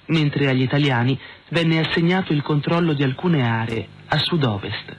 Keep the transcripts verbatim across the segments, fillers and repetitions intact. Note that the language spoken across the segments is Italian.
mentre agli italiani venne assegnato il controllo di alcune aree a sud-ovest.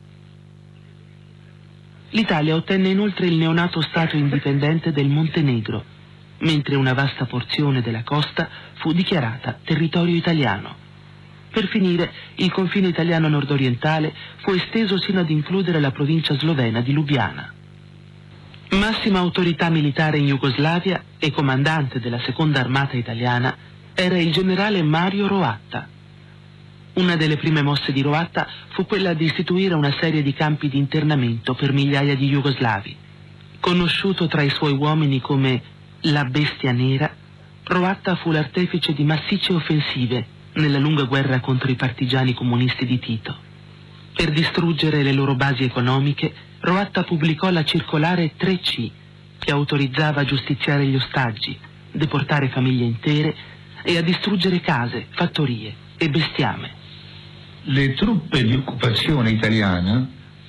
L'Italia ottenne inoltre il neonato Stato indipendente del Montenegro, mentre una vasta porzione della costa fu dichiarata territorio italiano. Per finire, il confine italiano nordorientale fu esteso sino ad includere la provincia slovena di Lubiana. Massima autorità militare in Jugoslavia e comandante della seconda armata italiana era il generale Mario Roatta. Una delle prime mosse di Roatta fu quella di istituire una serie di campi di internamento per migliaia di jugoslavi. Conosciuto tra i suoi uomini come la Bestia Nera, Roatta fu l'artefice di massicce offensive nella lunga guerra contro i partigiani comunisti di Tito. Per distruggere le loro basi economiche, Roatta pubblicò la circolare tre C, che autorizzava a giustiziare gli ostaggi, deportare famiglie intere e a distruggere case, fattorie e bestiame. Le truppe di occupazione italiana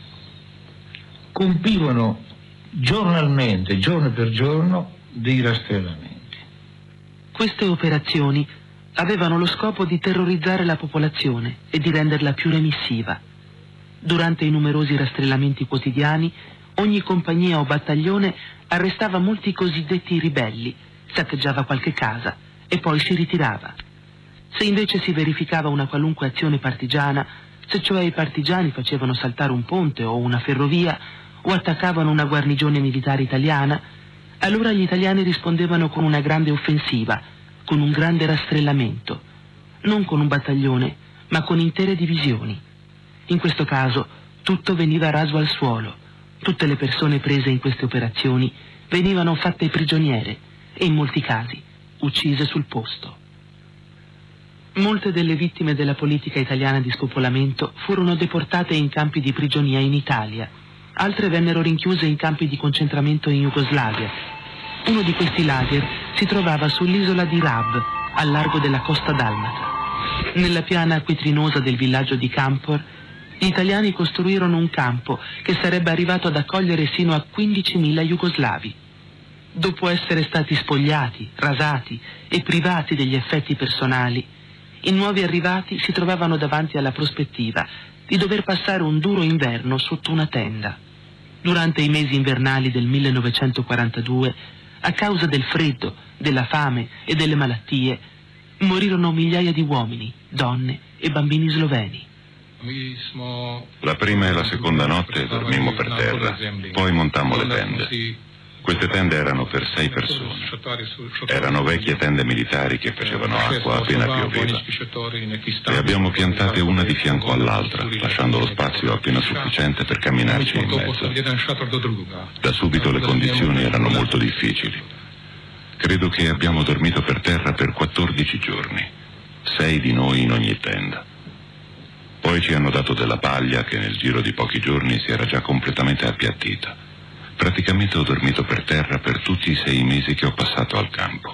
compivano giornalmente, giorno per giorno, dei rastrellamenti. Queste operazioni avevano lo scopo di terrorizzare la popolazione e di renderla più remissiva. Durante i numerosi rastrellamenti quotidiani, ogni compagnia o battaglione arrestava molti cosiddetti ribelli, saccheggiava qualche casa e poi si ritirava. Se invece si verificava una qualunque azione partigiana, se cioè i partigiani facevano saltare un ponte o una ferrovia o attaccavano una guarnigione militare italiana, allora gli italiani rispondevano con una grande offensiva, con un grande rastrellamento, non con un battaglione, ma con intere divisioni. In questo caso tutto veniva raso al suolo, tutte le persone prese in queste operazioni venivano fatte prigioniere e in molti casi uccise sul posto. Molte delle vittime della politica italiana di spopolamento furono deportate in campi di prigionia in Italia, altre vennero rinchiuse in campi di concentramento in Jugoslavia. Uno di questi lager si trovava sull'isola di Rab, al largo della costa dalmata. Nella piana acquitrinosa del villaggio di Kampor, gli italiani costruirono un campo che sarebbe arrivato ad accogliere sino a quindicimila jugoslavi. Dopo essere stati spogliati, rasati e privati degli effetti personali, i nuovi arrivati si trovavano davanti alla prospettiva di dover passare un duro inverno sotto una tenda. Durante i mesi invernali del millenovecentoquarantadue, a causa del freddo, della fame e delle malattie, morirono migliaia di uomini, donne e bambini sloveni. La prima e la seconda notte dormimmo per terra, poi montammo le tende. Queste tende erano per sei persone. Erano vecchie tende militari che facevano acqua appena pioveva. Le abbiamo piantate una di fianco all'altra, lasciando lo spazio appena sufficiente per camminarci in mezzo. Da subito le condizioni erano molto difficili. Credo che abbiamo dormito per terra per quattordici giorni, sei di noi in ogni tenda. Poi ci hanno dato della paglia che nel giro di pochi giorni si era già completamente appiattita. Praticamente ho dormito per terra per tutti i sei mesi che ho passato al campo.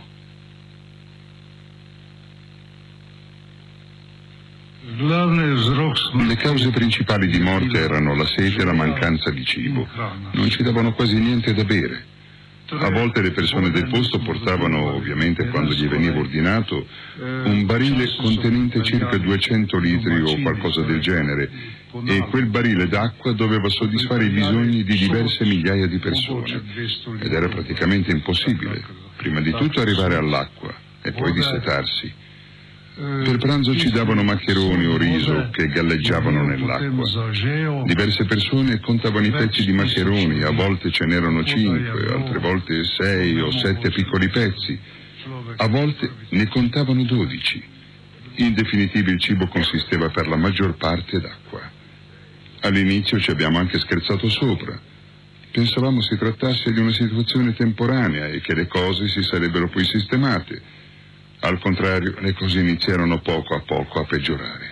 Le cause principali di morte erano la sete e la mancanza di cibo. Non ci davano quasi niente da bere. A volte le persone del posto portavano, ovviamente quando gli veniva ordinato, un barile contenente circa duecento litri o qualcosa del genere, e quel barile d'acqua doveva soddisfare i bisogni di diverse migliaia di persone. Ed era praticamente impossibile, prima di tutto arrivare all'acqua e poi dissetarsi. Per pranzo ci davano maccheroni o riso che galleggiavano nell'acqua. Diverse persone contavano i pezzi di maccheroni, a volte ce n'erano cinque, altre volte sei o sette piccoli pezzi, a volte ne contavano dodici. In definitiva il cibo consisteva per la maggior parte d'acqua. All'inizio ci abbiamo anche scherzato sopra. Pensavamo si trattasse di una situazione temporanea e che le cose si sarebbero poi sistemate. Al contrario, le cose iniziarono poco a poco a peggiorare.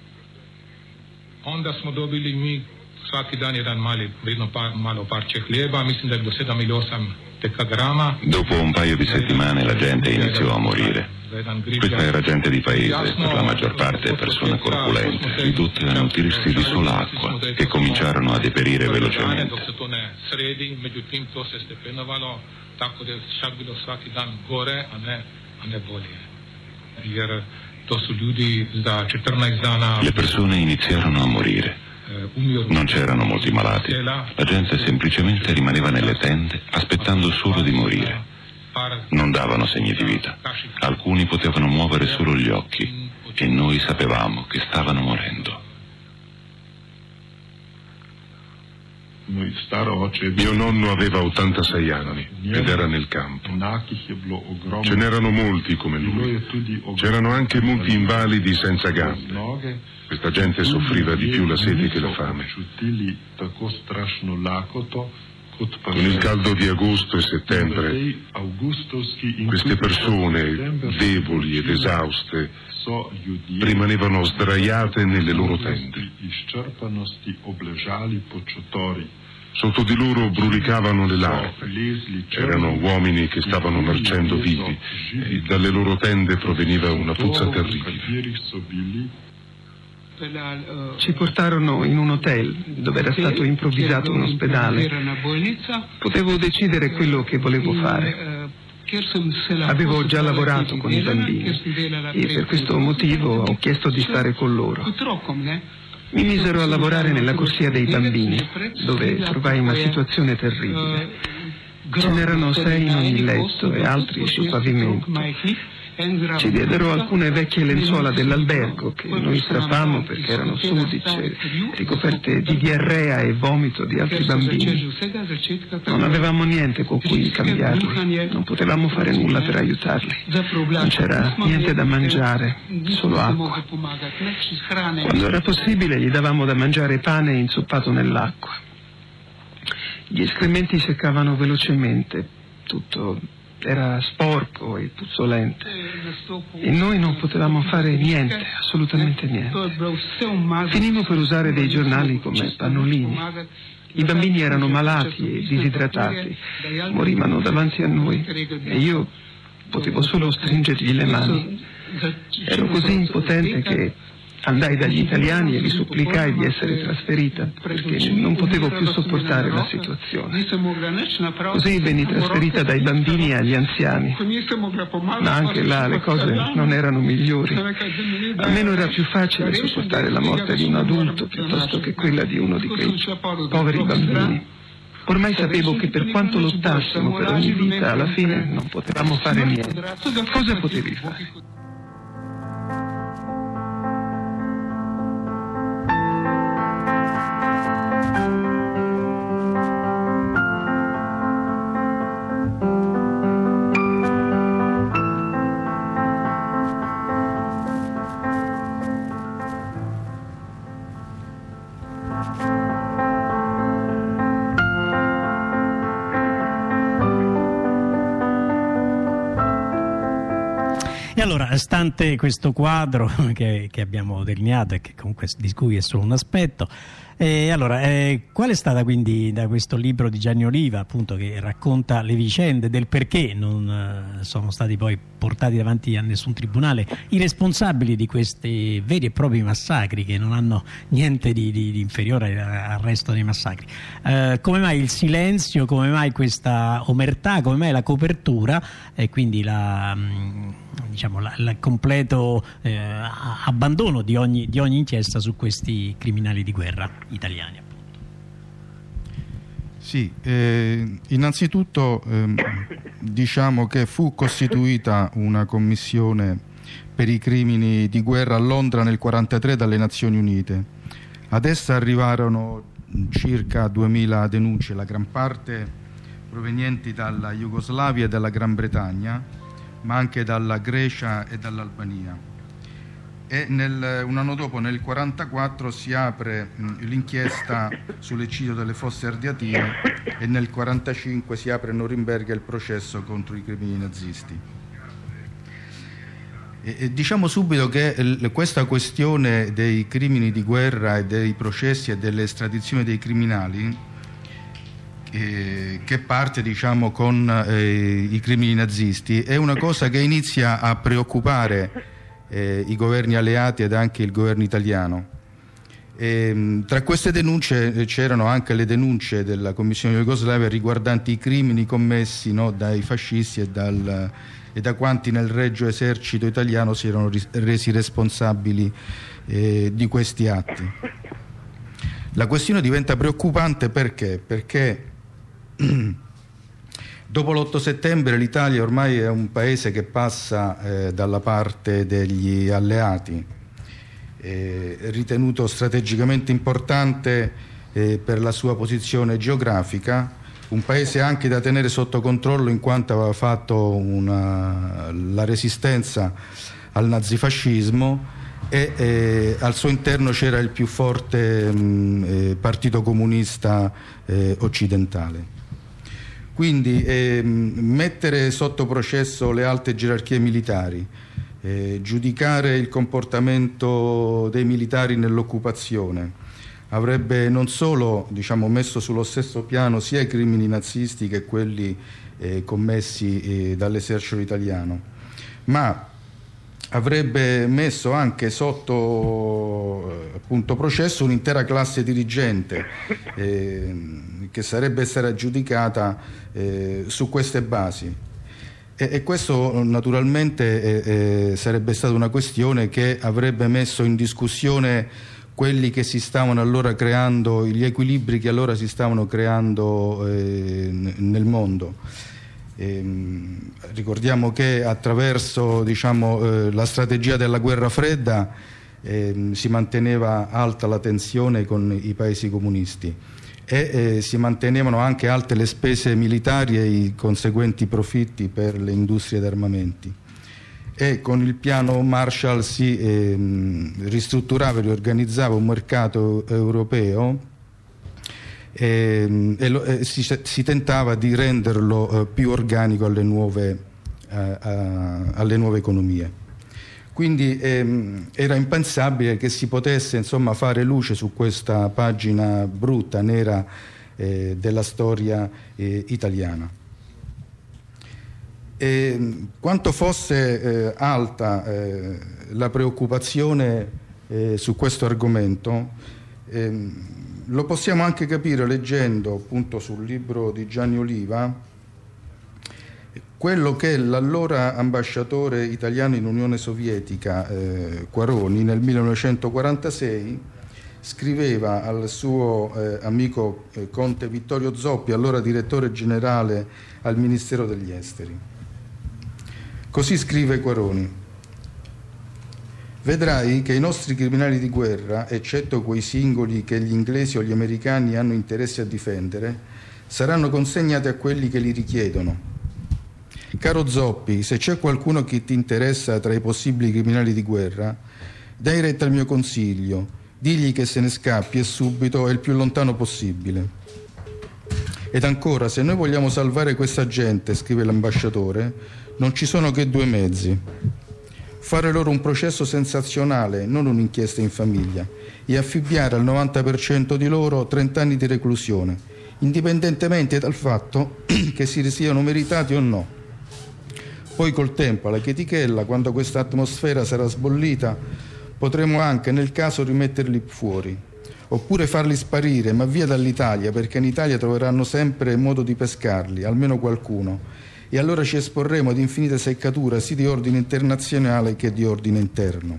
Onda smo dobili mi svaki dan jedan mali, vidno pa, malo parče hljeba, mislim da je do sedam ili osam decagrama. Dopo un paio di settimane la gente iniziò a morire. Questa era gente di paese, per la maggior parte persone corpulente, ridotte a nutrirsi di sola acqua, che cominciarono a deperire velocemente. Le persone iniziarono a morire. Non c'erano molti malati. La gente semplicemente rimaneva nelle tende aspettando solo di morire. Non davano segni di vita. Alcuni potevano muovere solo gli occhi e noi sapevamo che stavano morendo. Mio nonno aveva ottantasei anni ed era nel campo. Ce n'erano molti come lui. C'erano anche molti invalidi senza gambe. Questa gente soffriva di più la sete che la fame. Con il caldo di agosto e settembre, queste persone, deboli ed esauste, rimanevano sdraiate nelle loro tende. Sotto di loro brulicavano le larve. Erano uomini che stavano marcendo vivi e dalle loro tende proveniva una puzza terribile. Ci portarono in un hotel dove era stato improvvisato un ospedale. Potevo decidere quello che volevo fare. Avevo già lavorato con i bambini e per questo motivo ho chiesto di stare con loro. Mi misero a lavorare nella corsia dei bambini, dove trovai una situazione terribile. Ce n'erano sei in ogni letto e altri sul pavimento. Ci diedero alcune vecchie lenzuola dell'albergo che noi strappammo perché erano sudice, ricoperte di diarrea e vomito di altri bambini. Non avevamo niente con cui cambiarli, non potevamo fare nulla per aiutarli. Non c'era niente da mangiare, solo acqua. Quando era possibile gli davamo da mangiare pane inzuppato nell'acqua. Gli escrementi seccavano velocemente, tutto era sporco e puzzolente e noi non potevamo fare niente, assolutamente niente. Finimmo per usare dei giornali come pannolini. I bambini erano malati e disidratati, morivano davanti a noi e io potevo solo stringergli le mani. Ero così impotente che andai dagli italiani e li supplicai di essere trasferita perché non potevo più sopportare la situazione. Così venni trasferita dai bambini agli anziani, ma anche là le cose non erano migliori. Almeno era più facile sopportare la morte di un adulto piuttosto che quella di uno di quei poveri bambini. Ormai sapevo che per quanto lottassimo per ogni vita, alla fine non potevamo fare niente. Cosa potevi fare? E allora, stante questo quadro che, che abbiamo delineato e che comunque di cui è solo un aspetto, e allora, eh, qual è stata quindi da questo libro di Gianni Oliva, appunto, che racconta le vicende del perché non eh, sono stati poi portati davanti a nessun tribunale i responsabili di questi veri e propri massacri che non hanno niente di, di, di inferiore al resto dei massacri? Eh, come mai il silenzio, come mai questa omertà, come mai la copertura e quindi la... Mh, diciamo, la, il completo eh, abbandono di ogni, di ogni inchiesta su questi criminali di guerra italiani, appunto. Sì, eh, innanzitutto eh, diciamo che fu costituita una commissione per i crimini di guerra a Londra nel millenovecentoquarantatré dalle Nazioni Unite. Ad essa arrivarono circa duemila denunce, la gran parte provenienti dalla Jugoslavia e dalla Gran Bretagna, ma anche dalla Grecia e dall'Albania. E nel, un anno dopo, nel millenovecentoquarantaquattro, si apre mh, l'inchiesta sull'eccidio delle Fosse Ardeatine e nel millenovecentoquarantacinque si apre a Norimberga il processo contro i crimini nazisti. E, e diciamo subito che l, questa questione dei crimini di guerra e dei processi e delle estradizioni dei criminali, Eh, che parte diciamo con eh, i crimini nazisti, è una cosa che inizia a preoccupare eh, i governi alleati ed anche il governo italiano, E, tra queste denunce c'erano anche le denunce della Commissione Jugoslavia riguardanti i crimini commessi, no, dai fascisti e, dal, e da quanti nel Regio Esercito italiano si erano resi responsabili eh, di questi atti. La questione diventa preoccupante perché? Perché dopo l'otto settembre l'Italia ormai è un paese che passa eh, dalla parte degli alleati, eh, ritenuto strategicamente importante eh, per la sua posizione geografica, un paese anche da tenere sotto controllo in quanto aveva fatto una, la resistenza al nazifascismo e eh, al suo interno c'era il più forte mh, eh, partito comunista eh, occidentale. Quindi eh, mettere sotto processo le alte gerarchie militari, eh, giudicare il comportamento dei militari nell'occupazione, avrebbe non solo, diciamo, messo sullo stesso piano sia i crimini nazisti che quelli eh, commessi eh, dall'esercito italiano, ma avrebbe messo anche sotto eh, appunto processo un'intera classe dirigente eh, che sarebbe stata giudicata eh, su queste basi. E, e questo naturalmente eh, eh, sarebbe stata una questione che avrebbe messo in discussione quelli che si stavano allora creando, gli equilibri che allora si stavano creando eh, nel mondo. Eh, ricordiamo che attraverso, diciamo, eh, la strategia della guerra fredda eh, si manteneva alta la tensione con i paesi comunisti e eh, si mantenevano anche alte le spese militari e i conseguenti profitti per le industrie d'armamenti. E con il piano Marshall si eh, ristrutturava e riorganizzava un mercato europeo e, e, lo, e si, si tentava di renderlo eh, più organico alle nuove, eh, a, alle nuove economie. Quindi ehm, era impensabile che si potesse, insomma, fare luce su questa pagina brutta, nera eh, della storia eh, italiana. E quanto fosse eh, alta eh, la preoccupazione eh, su questo argomento eh, lo possiamo anche capire leggendo appunto sul libro di Gianni Oliva quello che l'allora ambasciatore italiano in Unione Sovietica eh, Quaroni nel millenovecentoquarantasei scriveva al suo eh, amico eh, Conte Vittorio Zoppi, allora direttore generale al Ministero degli Esteri. Così scrive Quaroni: vedrai che i nostri criminali di guerra, eccetto quei singoli che gli inglesi o gli americani hanno interesse a difendere, saranno consegnati a quelli che li richiedono. Caro Zoppi, se c'è qualcuno che ti interessa tra i possibili criminali di guerra, dai retta al mio consiglio, digli che se ne scappi e subito e il più lontano possibile. Ed ancora, se noi vogliamo salvare questa gente, scrive l'ambasciatore, non ci sono che due mezzi: fare loro un processo sensazionale, non un'inchiesta in famiglia, e affibbiare al novanta per cento di loro trenta anni di reclusione, indipendentemente dal fatto che si siano meritati o no. Poi col tempo, alla chetichella, quando questa atmosfera sarà sbollita, potremo anche nel caso rimetterli fuori, oppure farli sparire, ma via dall'Italia, perché in Italia troveranno sempre modo di pescarli, almeno qualcuno, e allora ci esporremo ad infinite seccature sia di ordine internazionale che di ordine interno.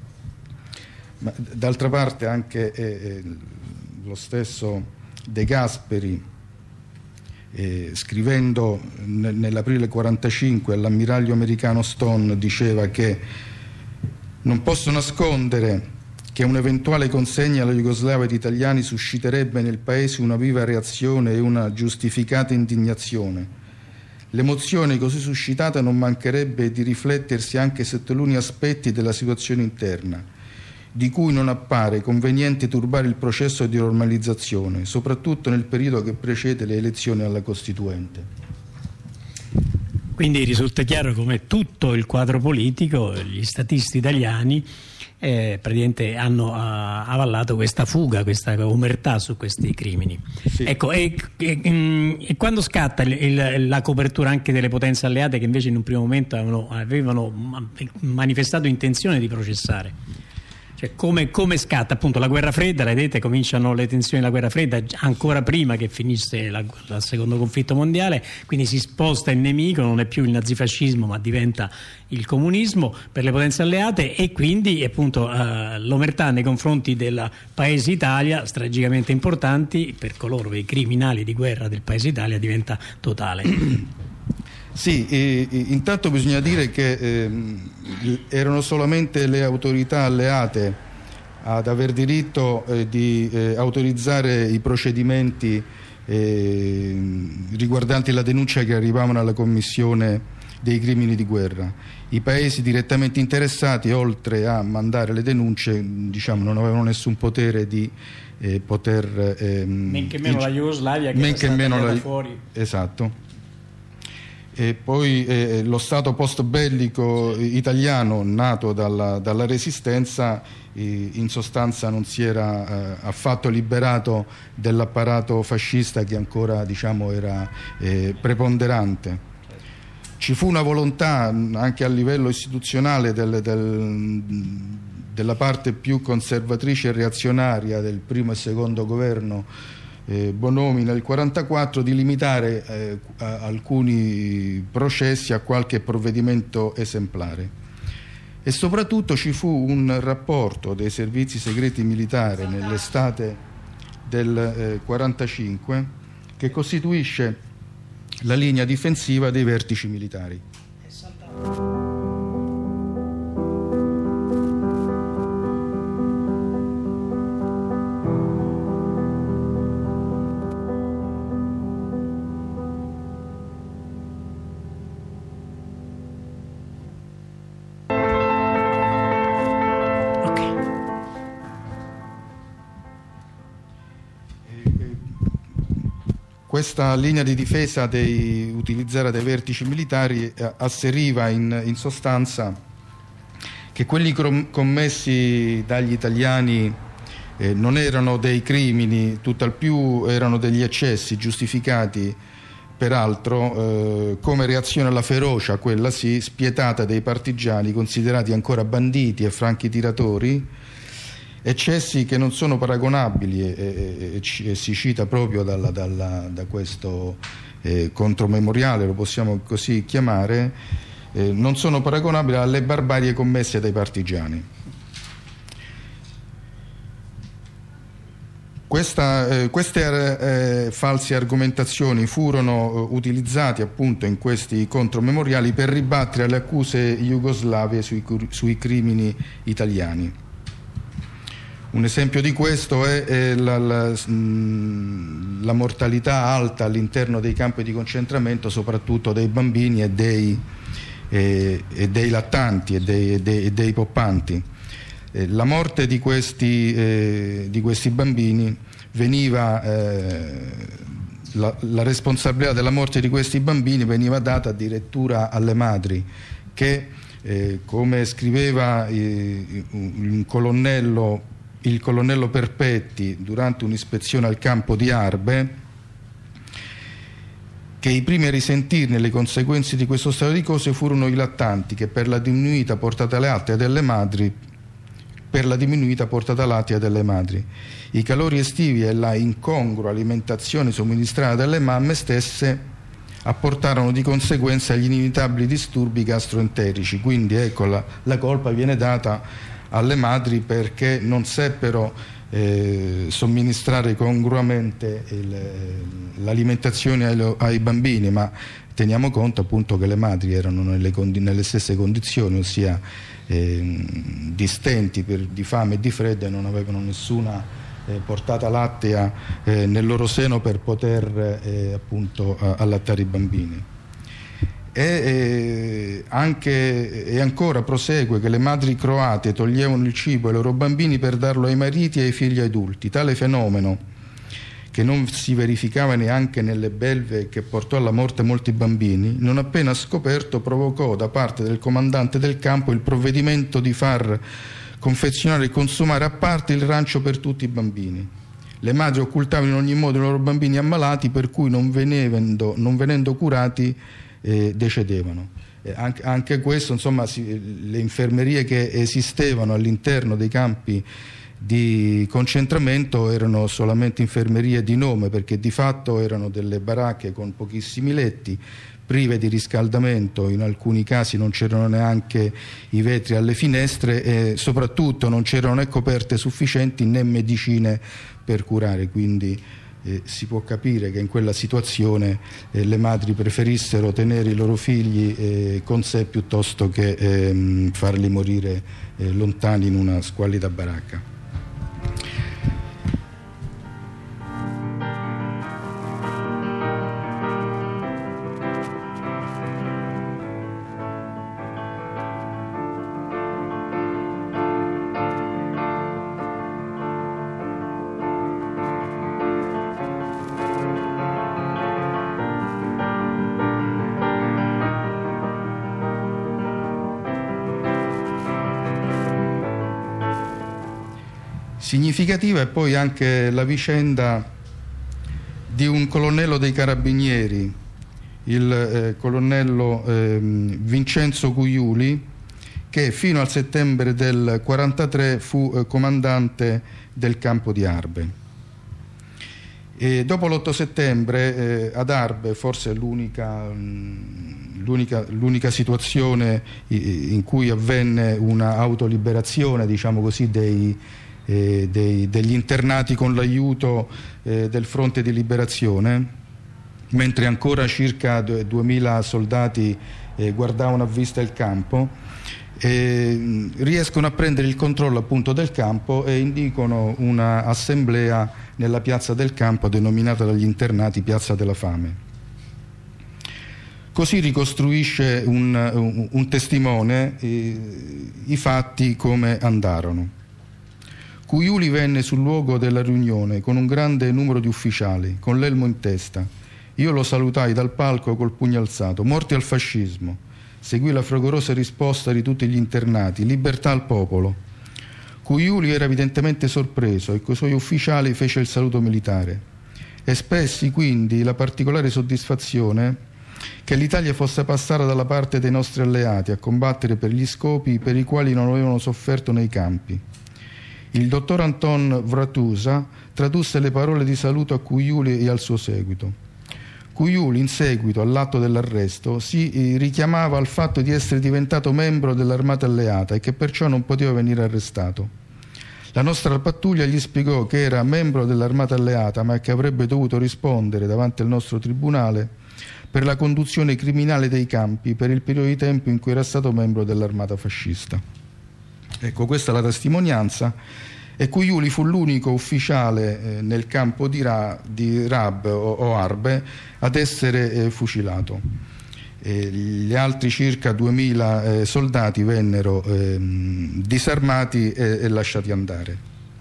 Ma d'altra parte anche eh, eh, lo stesso De Gasperi, eh, scrivendo n- nell'aprile quarantacinque all'ammiraglio americano Stone, diceva che non posso nascondere che un'eventuale consegna alla Jugoslavia di italiani susciterebbe nel paese una viva reazione e una giustificata indignazione. L'emozione così suscitata non mancherebbe di riflettersi anche su taluni aspetti della situazione interna, di cui non appare conveniente turbare il processo di normalizzazione, soprattutto nel periodo che precede le elezioni alla Costituente. Quindi risulta chiaro come tutto il quadro politico, gli statisti italiani eh, praticamente hanno uh, avallato questa fuga, questa omertà su questi crimini. Sì. Ecco, e, e, e quando scatta il, il, la copertura anche delle potenze alleate che invece in un primo momento avevano, avevano manifestato intenzione di processare? Cioè, come, come scatta appunto la guerra fredda, vedete, cominciano le tensioni della guerra fredda ancora prima che finisse la, la secondo conflitto mondiale, quindi si sposta il nemico, non è più il nazifascismo ma diventa il comunismo per le potenze alleate, e quindi appunto eh, l'omertà nei confronti del paese Italia, strategicamente importanti per coloro, i criminali di guerra del paese Italia, diventa totale. Sì, e, e, intanto bisogna dire che eh, erano solamente le autorità alleate ad aver diritto eh, di eh, autorizzare i procedimenti eh, riguardanti la denuncia che arrivavano alla Commissione dei crimini di guerra. I paesi direttamente interessati, oltre a mandare le denunce, diciamo, non avevano nessun potere di eh, poter... Eh, men che meno la Jugoslavia, che men era che stata meno la, fuori. Esatto. E poi eh, lo Stato post-bellico italiano, nato dalla, dalla Resistenza, eh, in sostanza non si era eh, affatto liberato dell'apparato fascista che ancora, diciamo, era eh, preponderante. Ci fu una volontà anche a livello istituzionale del, del, della parte più conservatrice e reazionaria del primo e secondo governo Eh, Bonomi nel quarantaquattro di limitare eh, alcuni processi a qualche provvedimento esemplare, e soprattutto ci fu un rapporto dei servizi segreti militari nell'estate del eh, quarantacinque che costituisce la linea difensiva dei vertici militari. Questa linea di difesa dei, utilizzata dai vertici militari eh, asseriva in, in sostanza che quelli commessi dagli italiani eh, non erano dei crimini, tutt'al più erano degli eccessi giustificati peraltro eh, come reazione alla ferocia, quella sì, spietata dei partigiani considerati ancora banditi e franchi tiratori, eccessi che non sono paragonabili, e, e, e, e si cita proprio dalla, dalla, da questo eh, contromemoriale, lo possiamo così chiamare, eh, non sono paragonabili alle barbarie commesse dai partigiani. Questa, eh, queste eh, false argomentazioni furono eh, utilizzate appunto in questi contromemoriali per ribattere le accuse jugoslave sui, sui crimini italiani. Un esempio di questo è, è la, la, la mortalità alta all'interno dei campi di concentramento, soprattutto dei bambini e dei, eh, e dei lattanti e dei, e dei, e dei poppanti. Eh, la morte di questi, eh, di questi bambini veniva, eh, la, la responsabilità della morte di questi bambini veniva data addirittura alle madri che, eh, come scriveva eh, un colonnello il colonnello Perpetti durante un'ispezione al campo di Arbe, che i primi a risentirne le conseguenze di questo stato di cose furono i lattanti, che per la diminuita portata latea delle madri per la diminuita portata lattea delle madri. I calori estivi e la incongrua alimentazione somministrata dalle mamme stesse apportarono di conseguenza gli inevitabili disturbi gastroenterici, quindi ecco la, la colpa viene data alle madri perché non seppero eh, somministrare congruamente il, l'alimentazione ai, ai bambini, ma teniamo conto appunto che le madri erano nelle, condi- nelle stesse condizioni, ossia eh, distenti per, di fame e di freddo, e non avevano nessuna eh, portata lattea eh, nel loro seno per poter eh, appunto allattare i bambini. E, e, anche, e ancora prosegue che le madri croate toglievano il cibo ai loro bambini per darlo ai mariti e ai figli adulti. Tale fenomeno, che non si verificava neanche nelle belve, che portò alla morte molti bambini, non appena scoperto provocò da parte del comandante del campo il provvedimento di far confezionare e consumare a parte il rancio per tutti i bambini. Le madri occultavano in ogni modo i loro bambini ammalati, per cui non venendo, non venendo curati Eh, decedevano. eh, anche, anche questo, insomma, si, le infermerie che esistevano all'interno dei campi di concentramento erano solamente infermerie di nome, perché di fatto erano delle baracche con pochissimi letti, prive di riscaldamento, in alcuni casi non c'erano neanche i vetri alle finestre e soprattutto non c'erano né coperte sufficienti né medicine per curare, quindi eh, si può capire che in quella situazione eh, le madri preferissero tenere i loro figli eh, con sé piuttosto che eh, farli morire eh, lontani in una squallida baracca. Significativa è poi anche la vicenda di un colonnello dei carabinieri, il eh, colonnello eh, Vincenzo Cuiuli, che fino al settembre del quarantatré fu eh, comandante del campo di Arbe. E dopo l'otto settembre eh, ad Arbe, forse l'unica, l'unica, l'unica situazione in cui avvenne una autoliberazione, diciamo così, dei Eh, dei, degli internati con l'aiuto eh, del Fronte di Liberazione, mentre ancora circa duemila soldati eh, guardavano a vista il campo, eh, riescono a prendere il controllo appunto del campo e indicano una assemblea nella piazza del campo denominata dagli internati Piazza della Fame. Così ricostruisce un, un, un testimone eh, i fatti come andarono. Cuiuli venne sul luogo della riunione con un grande numero di ufficiali, con l'elmo in testa. Io lo salutai dal palco col pugno alzato. Morti al fascismo. Seguì la fragorosa risposta di tutti gli internati. Libertà al popolo. Cuiuli era evidentemente sorpreso e coi suoi ufficiali fece il saluto militare. Espressi quindi la particolare soddisfazione che l'Italia fosse passata dalla parte dei nostri alleati a combattere per gli scopi per i quali non avevano sofferto nei campi. Il dottor Anton Vratusa tradusse le parole di saluto a Cuiuli e al suo seguito. Cuiuli, in seguito all'atto dell'arresto, si richiamava al fatto di essere diventato membro dell'armata alleata e che perciò non poteva venire arrestato. La nostra pattuglia gli spiegò che era membro dell'armata alleata, ma che avrebbe dovuto rispondere davanti al nostro tribunale per la conduzione criminale dei campi per il periodo di tempo in cui era stato membro dell'armata fascista. Ecco, questa è la testimonianza, e Cuiuli fu l'unico ufficiale eh, nel campo di, Ra, di Rab o, o Arbe ad essere eh, fucilato. E gli altri circa duemila eh, soldati vennero eh, disarmati e, e lasciati andare.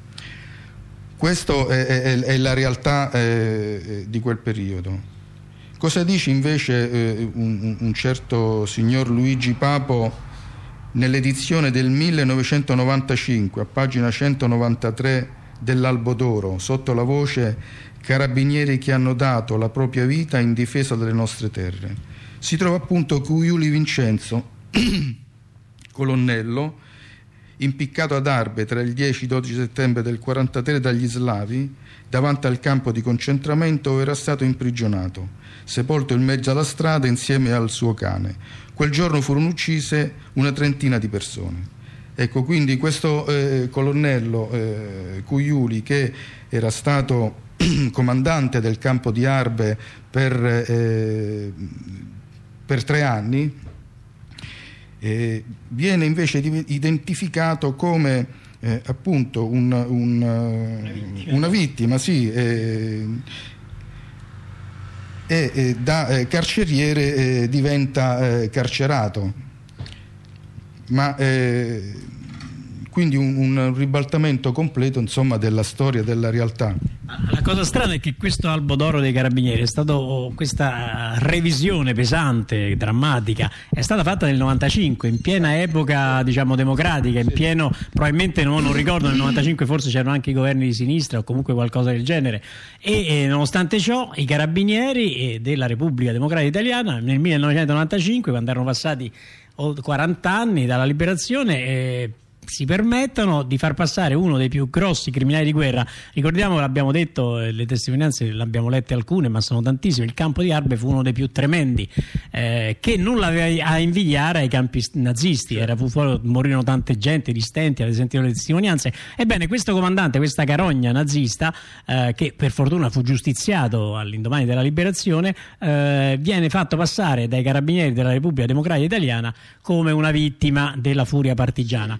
Questa è, è, è la realtà eh, di quel periodo. Cosa dice invece eh, un, un certo signor Luigi Papo nell'edizione del millenovecentonovantacinque, a pagina centonovantatré dell'Albo d'Oro, sotto la voce "Carabinieri che hanno dato la propria vita in difesa delle nostre terre"? Si trova appunto Cuiuli Vincenzo, colonnello, impiccato ad Arbe tra il dieci e il dodici settembre del quarantatré dagli slavi, davanti al campo di concentramento dove era stato imprigionato, sepolto in mezzo alla strada insieme al suo cane. Quel giorno furono uccise una trentina di persone. Ecco, quindi questo eh, colonnello eh, Cuiuli, che era stato comandante del campo di Arbe per, eh, per tre anni, eh, viene invece identificato come eh, appunto un, un, una vittima, sì, eh, e eh, da eh, carceriere eh, diventa eh, carcerato. Ma eh, quindi un, un ribaltamento completo, insomma, della storia, della realtà. La cosa strana è che questo albo d'oro dei Carabinieri è stato, questa revisione pesante, drammatica, è stata fatta nel novantacinque, in piena epoca, diciamo, democratica, in pieno, probabilmente non, non ricordo, nel novantacinque forse c'erano anche i governi di sinistra o comunque qualcosa del genere, e, e nonostante ciò i Carabinieri della Repubblica Democratica Italiana nel millenovecentonovantacinque, quando erano passati quaranta anni dalla liberazione, eh, si permettono di far passare uno dei più grossi criminali di guerra. Ricordiamo, l'abbiamo detto, le testimonianze le abbiamo lette alcune, ma sono tantissime. Il campo di Arbe fu uno dei più tremendi, eh, che nulla aveva a invidiare ai campi nazisti. Era, fu, morirono tante gente, di stenti, avete sentito le testimonianze. Ebbene, questo comandante, questa carogna nazista, eh, che per fortuna fu giustiziato all'indomani della liberazione, eh, viene fatto passare dai Carabinieri della Repubblica Democratica Italiana come una vittima della furia partigiana.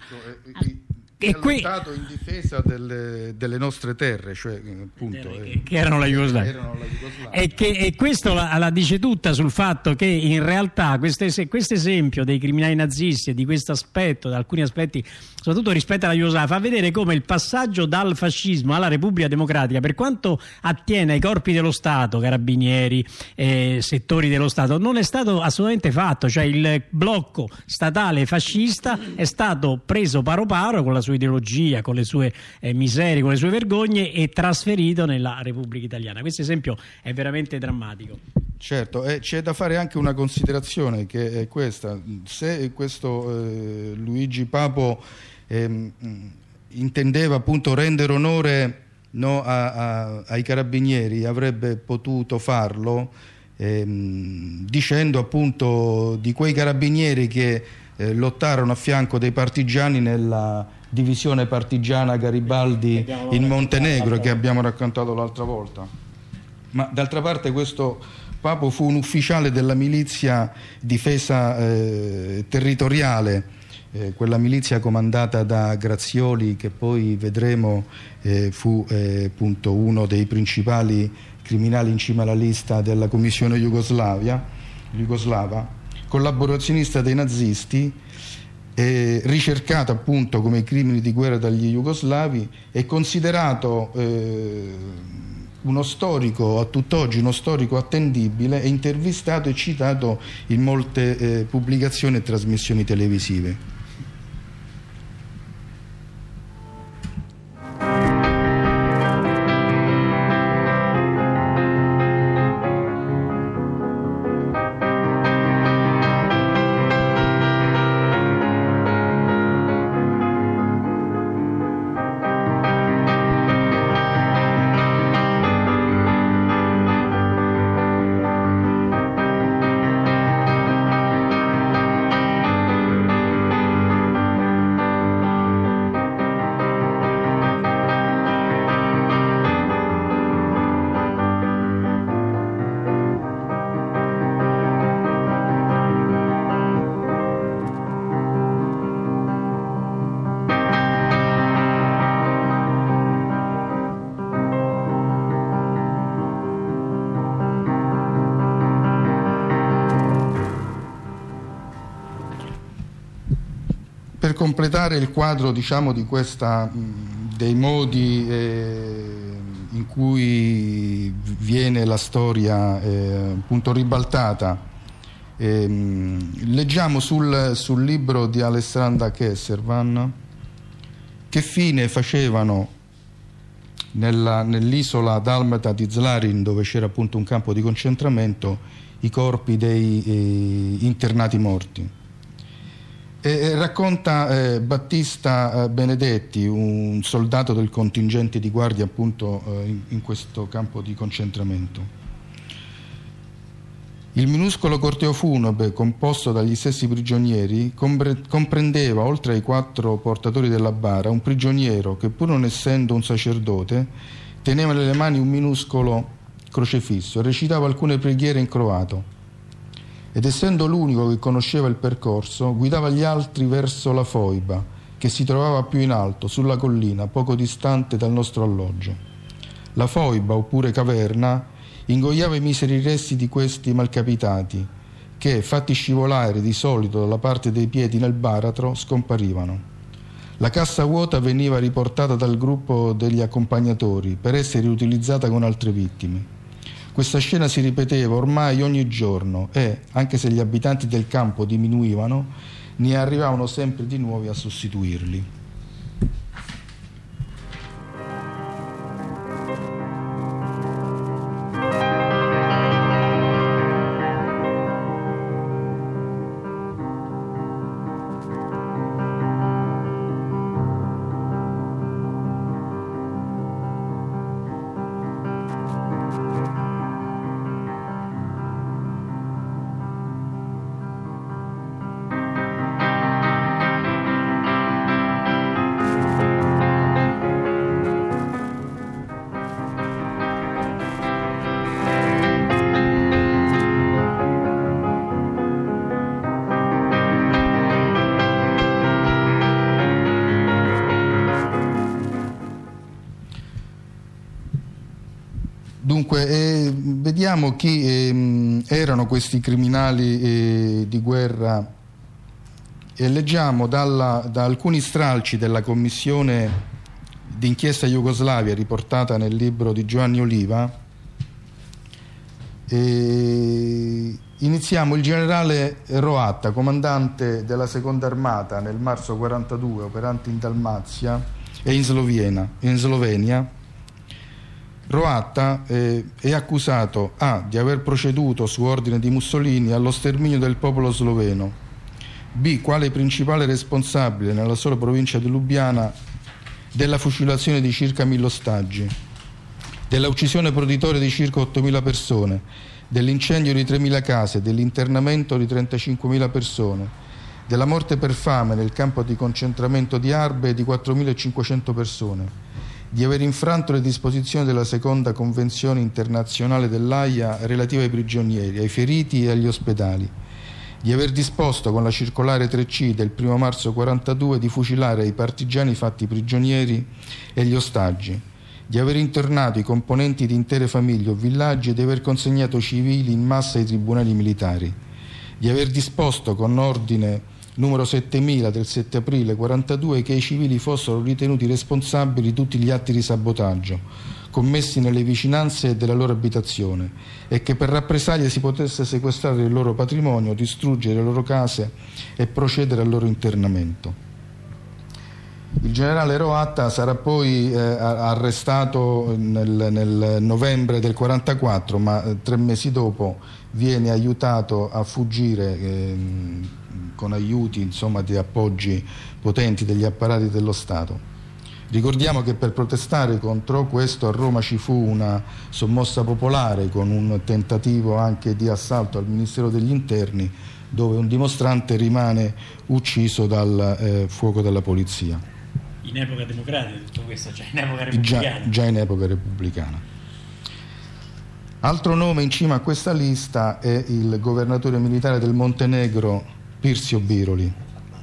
E qui è lottato in difesa delle, delle nostre terre, cioè appunto che, che erano la Jugoslavia, e, che, e questo la, la dice tutta sul fatto che in realtà questo esempio dei criminali nazisti e di questo aspetto, da alcuni aspetti soprattutto rispetto alla Jugoslavia, fa vedere come il passaggio dal fascismo alla Repubblica Democratica, per quanto attiene ai corpi dello Stato, carabinieri, eh, settori dello Stato, non è stato assolutamente fatto. Cioè il blocco statale fascista è stato preso paro paro con la sua ideologia, con le sue eh, miserie, con le sue vergogne, e trasferito nella Repubblica Italiana. Questo esempio è veramente drammatico. Certo, e c'è da fare anche una considerazione, che è questa: se questo eh, Luigi Papo eh, intendeva appunto rendere onore, no, a, a, ai Carabinieri, avrebbe potuto farlo eh, dicendo appunto di quei Carabinieri che eh, lottarono a fianco dei partigiani nella divisione partigiana Garibaldi in Montenegro, che abbiamo raccontato l'altra volta. Ma d'altra parte questo Papo fu un ufficiale della milizia difesa eh, territoriale, eh, quella milizia comandata da Grazioli, che poi vedremo eh, fu eh, appunto uno dei principali criminali in cima alla lista della Commissione Jugoslavia, Jugoslava, collaborazionista dei nazisti, eh, ricercato appunto come crimini di guerra dagli jugoslavi, e considerato eh, uno storico a tutt'oggi, uno storico attendibile, e intervistato e citato in molte eh, pubblicazioni e trasmissioni televisive. Per completare il quadro, diciamo, di questa, dei modi eh, in cui viene la storia eh, appunto ribaltata, eh, leggiamo sul, sul libro di Alessandra Kesservan che fine facevano nella, nell'isola dalmata di Zlarin, dove c'era appunto un campo di concentramento, i corpi dei eh, internati morti. E racconta eh, Battista eh, Benedetti, un soldato del contingente di guardia appunto eh, in, in questo campo di concentramento. Il minuscolo corteo funebre, composto dagli stessi prigionieri, compre- comprendeva, oltre ai quattro portatori della bara, un prigioniero che, pur non essendo un sacerdote, teneva nelle mani un minuscolo crocefisso e recitava alcune preghiere in croato. Ed essendo l'unico che conosceva il percorso, guidava gli altri verso la foiba, che si trovava più in alto, sulla collina, poco distante dal nostro alloggio. La foiba, oppure caverna, ingoiava i miseri resti di questi malcapitati, che, fatti scivolare di solito dalla parte dei piedi nel baratro, scomparivano. La cassa vuota veniva riportata dal gruppo degli accompagnatori per essere riutilizzata con altre vittime. Questa scena si ripeteva ormai ogni giorno e, anche se gli abitanti del campo diminuivano, ne arrivavano sempre di nuovi a sostituirli. Dunque, eh, vediamo chi eh, erano questi criminali eh, di guerra e leggiamo dalla, da alcuni stralci della commissione d'inchiesta Jugoslavia riportata nel libro di Giovanni Oliva. E iniziamo il generale Roatta, comandante della seconda armata nel marzo quarantadue, operante in Dalmazia e in Slovenia. In Slovenia. Roatta eh, è accusato A. di aver proceduto su ordine di Mussolini allo sterminio del popolo sloveno, B. quale principale responsabile nella sola provincia di Lubiana della fucilazione di circa mille ostaggi, della uccisione proditoria di circa ottomila persone, dell'incendio di tremila case, dell'internamento di trentacinquemila persone, della morte per fame nel campo di concentramento di Arbe di quattromilacinquecento persone, di aver infranto le disposizioni della seconda convenzione internazionale dell'Aia relativa ai prigionieri, ai feriti e agli ospedali, di aver disposto con la circolare tre C del primo marzo quarantadue di fucilare i partigiani fatti prigionieri e gli ostaggi, di aver internato i componenti di intere famiglie o villaggi e di aver consegnato civili in massa ai tribunali militari, di aver disposto con ordine numero settemila del sette aprile quarantadue che i civili fossero ritenuti responsabili di tutti gli atti di sabotaggio commessi nelle vicinanze della loro abitazione e che per rappresaglie si potesse sequestrare il loro patrimonio, distruggere le loro case e procedere al loro internamento. Il generale Roatta sarà poi eh, arrestato nel, nel novembre del quarantaquattro, ma eh, tre mesi dopo viene aiutato a fuggire eh, con aiuti, insomma, di appoggi potenti degli apparati dello Stato. Ricordiamo che per protestare contro questo a Roma ci fu una sommossa popolare con un tentativo anche di assalto al Ministero degli Interni, dove un dimostrante rimane ucciso dal eh, fuoco della polizia. In epoca democratica tutto questo, cioè in epoca repubblicana. Già, già in epoca repubblicana. Altro nome in cima a questa lista è il governatore militare del Montenegro, Pirsio Biroli.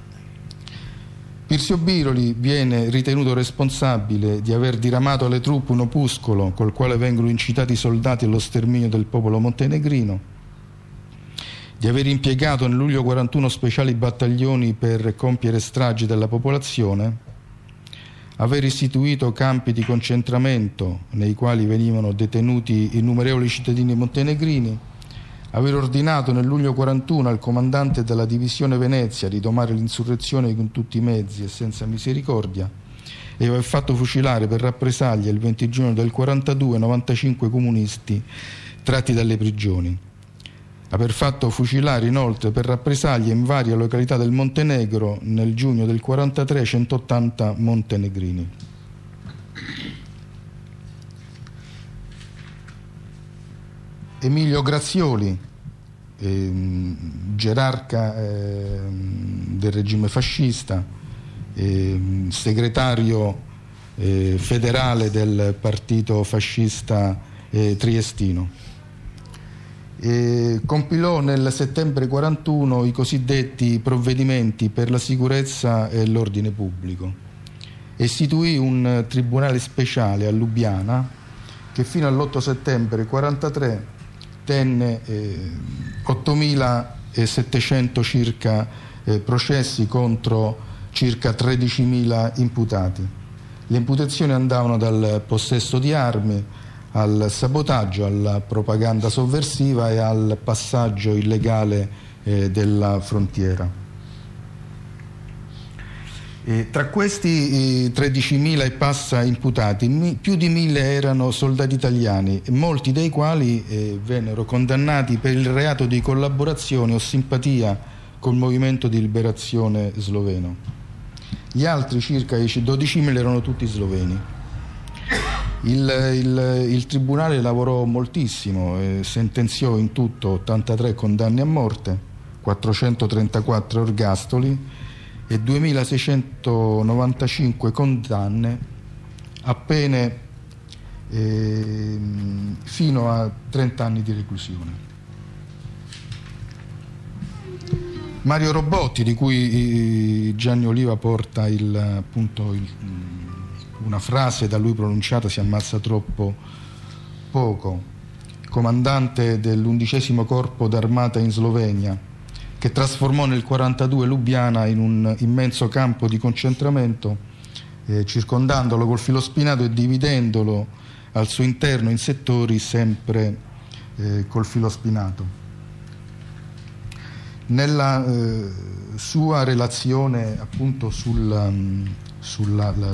Pirsio Biroli viene ritenuto responsabile di aver diramato alle truppe un opuscolo col quale vengono incitati i soldati allo sterminio del popolo montenegrino, di aver impiegato nel luglio quarantuno speciali battaglioni per compiere stragi della popolazione, aver istituito campi di concentramento nei quali venivano detenuti innumerevoli cittadini montenegrini, aver ordinato nel luglio quarantuno al comandante della divisione Venezia di domare l'insurrezione con tutti i mezzi e senza misericordia e aver fatto fucilare per rappresaglia il venti giugno del quarantadue novantacinque comunisti tratti dalle prigioni, aver fatto fucilare inoltre per rappresaglia in varie località del Montenegro nel giugno del quarantatré centottanta montenegrini. Emilio Grazioli, eh, gerarca eh, del regime fascista, eh, segretario eh, federale del partito fascista eh, triestino. E compilò nel settembre quarantuno i cosiddetti provvedimenti per la sicurezza e l'ordine pubblico. Istituì un tribunale speciale a Lubiana che fino all'otto settembre quarantatré tenne eh, ottomilasettecento circa eh, processi contro circa tredicimila imputati. Le imputazioni andavano dal possesso di armi al sabotaggio, alla propaganda sovversiva e al passaggio illegale eh, della frontiera. E tra questi eh, tredicimila e passa imputati, mi, più di mille erano soldati italiani, molti dei quali eh, vennero condannati per il reato di collaborazione o simpatia col movimento di liberazione sloveno. Gli altri, circa dodicimila, erano tutti sloveni. Il, il, il tribunale lavorò moltissimo, eh, sentenziò in tutto ottantatré condanne a morte, quattrocentotrentaquattro ergastoli e duemilaseicentonovantacinque condanne a pene eh, fino a trenta anni di reclusione. Mario Robotti, di cui Gianni Oliva porta il, appunto il, una frase da lui pronunciata, si ammazza troppo poco, comandante dell'undicesimo corpo d'armata in Slovenia, che trasformò nel quarantadue Lubiana in un immenso campo di concentramento, eh, circondandolo col filo spinato e dividendolo al suo interno in settori sempre eh, col filo spinato. Nella eh, sua relazione appunto sul, sulla, la,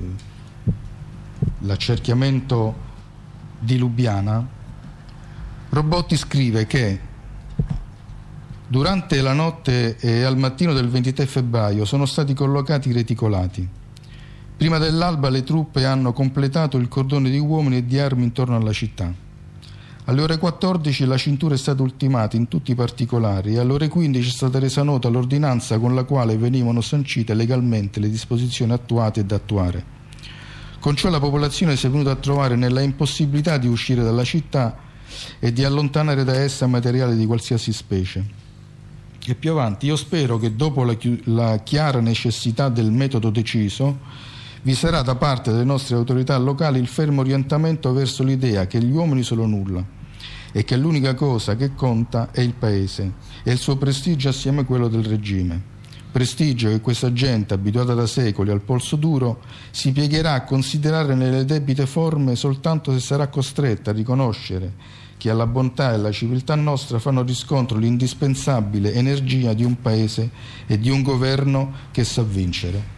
l'accerchiamento di Lubiana, Robotti scrive che durante la notte e al mattino del ventitré febbraio sono stati collocati i reticolati. Prima dell'alba le truppe hanno completato il cordone di uomini e di armi intorno alla città. Alle ore quattordici la cintura è stata ultimata in tutti i particolari e alle ore quindici è stata resa nota l'ordinanza con la quale venivano sancite legalmente le disposizioni attuate e da attuare. Con ciò la popolazione si è venuta a trovare nella impossibilità di uscire dalla città e di allontanare da essa materiale di qualsiasi specie. E più avanti, io spero che dopo la, chi- la chiara necessità del metodo deciso vi sarà da parte delle nostre autorità locali il fermo orientamento verso l'idea che gli uomini sono nulla e che l'unica cosa che conta è il paese e il suo prestigio assieme a quello del regime. Prestigio che questa gente, abituata da secoli al polso duro, si piegherà a considerare nelle debite forme soltanto se sarà costretta a riconoscere che alla bontà e alla civiltà nostra fanno riscontro l'indispensabile energia di un paese e di un governo che sa vincere.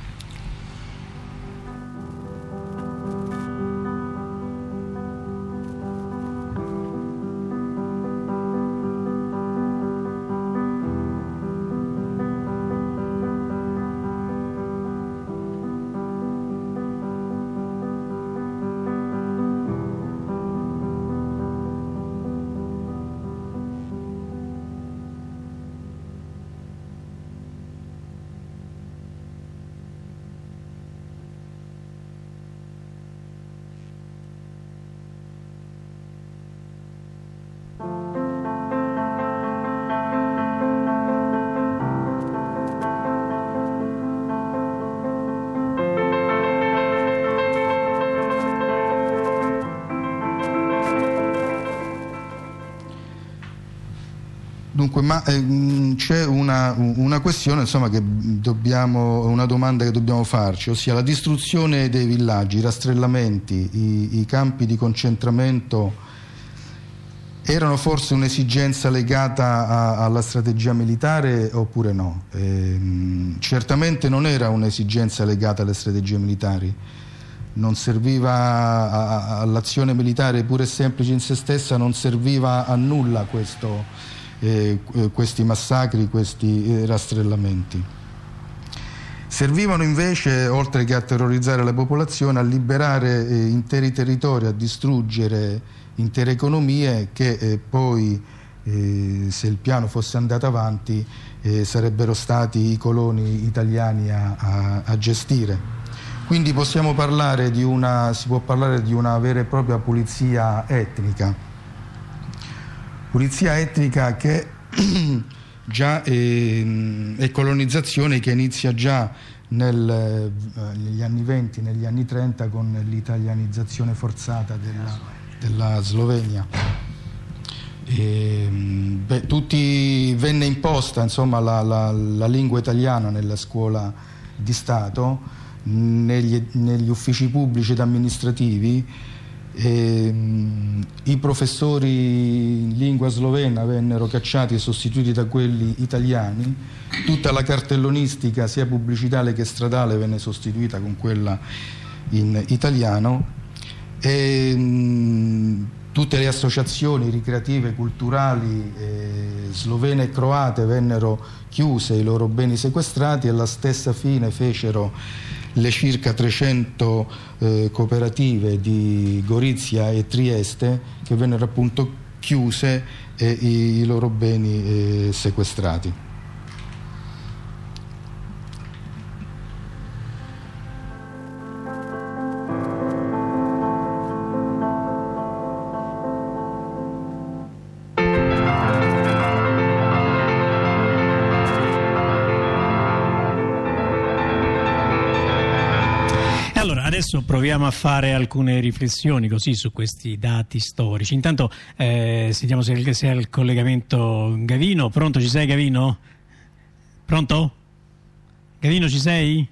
Dunque, ma eh, c'è una, una questione, insomma, che dobbiamo, una domanda che dobbiamo farci, ossia la distruzione dei villaggi, i rastrellamenti, i, i campi di concentramento erano forse un'esigenza legata a, alla strategia militare oppure no? Eh, certamente non era un'esigenza legata alle strategie militari, non serviva a, a, all'azione militare pura e semplice in se stessa, non serviva a nulla questo. Eh, questi massacri, questi eh, rastrellamenti. Servivano invece, oltre che a terrorizzare la popolazione, a liberare eh, interi territori, a distruggere intere economie che eh, poi, eh, se il piano fosse andato avanti, eh, sarebbero stati i coloni italiani a, a, a gestire. Quindi possiamo parlare di una, si può parlare di una vera e propria pulizia etnica. Pulizia etnica che già è, è colonizzazione che inizia già nel, negli anni venti, negli anni trenta con l'italianizzazione forzata della, della Slovenia. E, beh, tutti venne imposta insomma la, la, la lingua italiana nella scuola di Stato, negli, negli uffici pubblici ed amministrativi. E, mh, i professori in lingua slovena vennero cacciati e sostituiti da quelli italiani, tutta la cartellonistica sia pubblicitale che stradale venne sostituita con quella in italiano, e mh, tutte le associazioni ricreative, culturali eh, slovene e croate vennero chiuse, i loro beni sequestrati, e la stessa fine fecero le circa trecento eh, cooperative di Gorizia e Trieste, che vennero appunto chiuse e i, i loro beni eh, sequestrati. Adesso proviamo a fare alcune riflessioni così su questi dati storici. Intanto eh, sentiamo se, se è il collegamento Gavino. Pronto, ci sei Gavino? Pronto? Gavino, ci sei?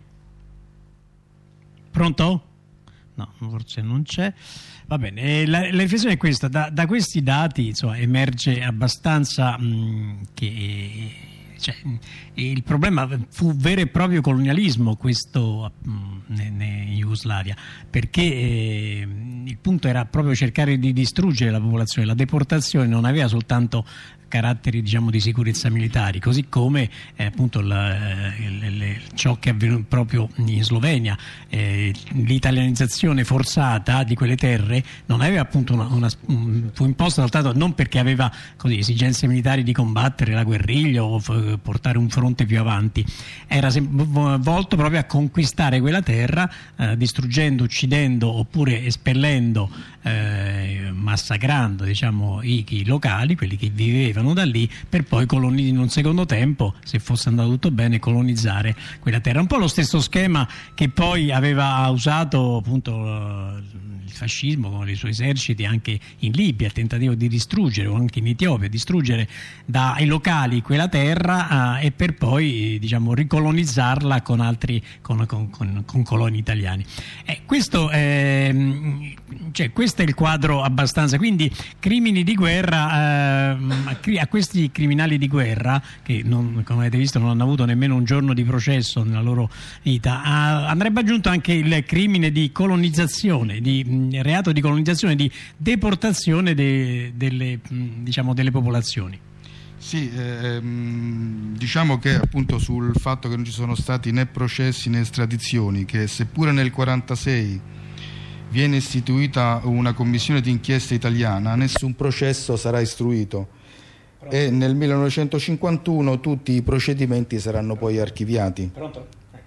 Pronto? No, forse non c'è. Va bene, la, la riflessione è questa: da, da questi dati insomma, emerge abbastanza mh, che... Cioè, il problema fu vero e proprio colonialismo questo in Jugoslavia, perché eh, il punto era proprio cercare di distruggere la popolazione. La deportazione non aveva soltanto caratteri, diciamo, di sicurezza militari, così come eh, appunto la, le, le, ciò che è avvenuto proprio in Slovenia, eh, l'italianizzazione forzata di quelle terre non aveva appunto una, una, fu imposta soltanto non perché aveva così esigenze militari di combattere la guerriglia o f- portare un fronte più avanti, era sem- volto proprio a conquistare quella terra, eh, distruggendo, uccidendo oppure espellendo, eh, massacrando, diciamo, i, i locali, quelli che vivevano da lì, per poi colonizzare in un secondo tempo, se fosse andato tutto bene, colonizzare quella terra. Un po' lo stesso schema che poi aveva usato appunto il fascismo con i suoi eserciti anche in Libia, il tentativo di distruggere, o anche in Etiopia, distruggere dai locali quella terra eh, e per poi, diciamo, ricolonizzarla con altri con, con, con, con coloni italiani. Eh, questo, è, cioè, questo è il quadro abbastanza. Quindi crimini di guerra, eh, a questi criminali di guerra, che non, come avete visto non hanno avuto nemmeno un giorno di processo nella loro vita, ah, andrebbe aggiunto anche il crimine di colonizzazione, di mh, reato di colonizzazione, di deportazione de, delle, mh, diciamo, delle popolazioni. Sì, ehm, diciamo che appunto sul fatto che non ci sono stati né processi né estradizioni, che seppure nel quarantasei viene istituita una commissione d'inchiesta italiana, nessun processo sarà istruito. E nel millenovecentocinquantuno tutti i procedimenti saranno poi archiviati. Pronto?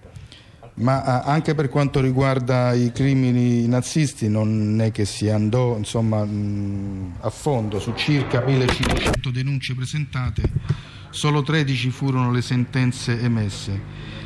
Ma anche per quanto riguarda i crimini nazisti non è che si andò insomma a fondo. Su circa millecinquecento denunce presentate, solo tredici furono le sentenze emesse